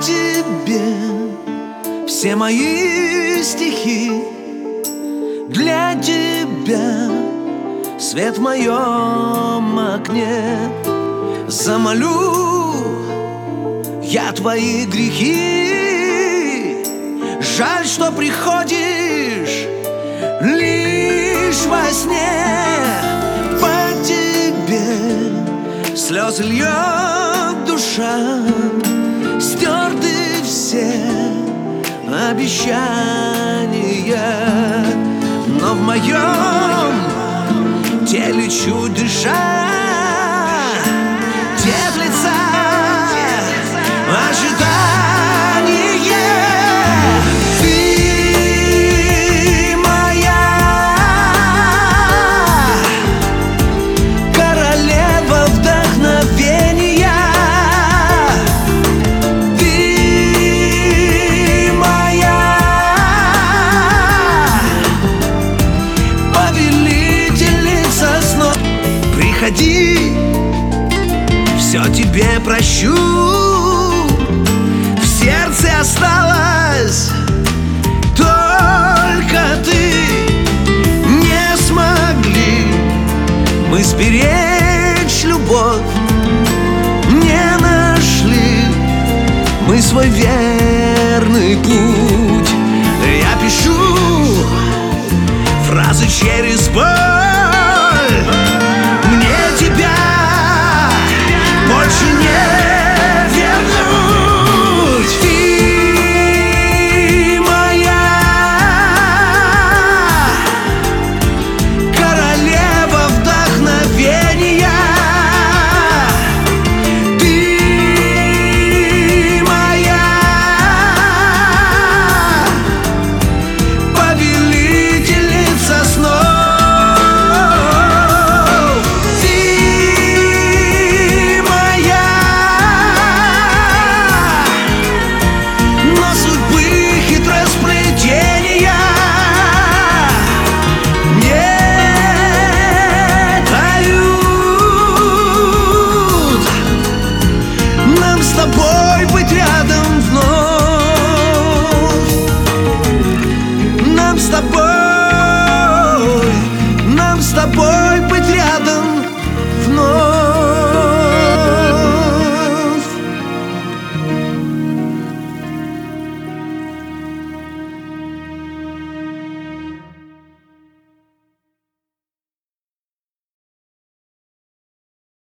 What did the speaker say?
тебе все мои стихи, для тебя свет в моем окне. Замолю я твои грехи. Жаль, что приходишь лишь во сне. По тебе слезы льет душа, стерты все обещания, но в моем теле чуть дыша теплится ожидание. Ты моя королева вдохновения. Ты моя повелительница снов. Приходи, все тебе прощу. В сердце осталась только ты. Не смогли мы сберечь любовь, не нашли мы свой верный путь. Я пишу фразы через боль.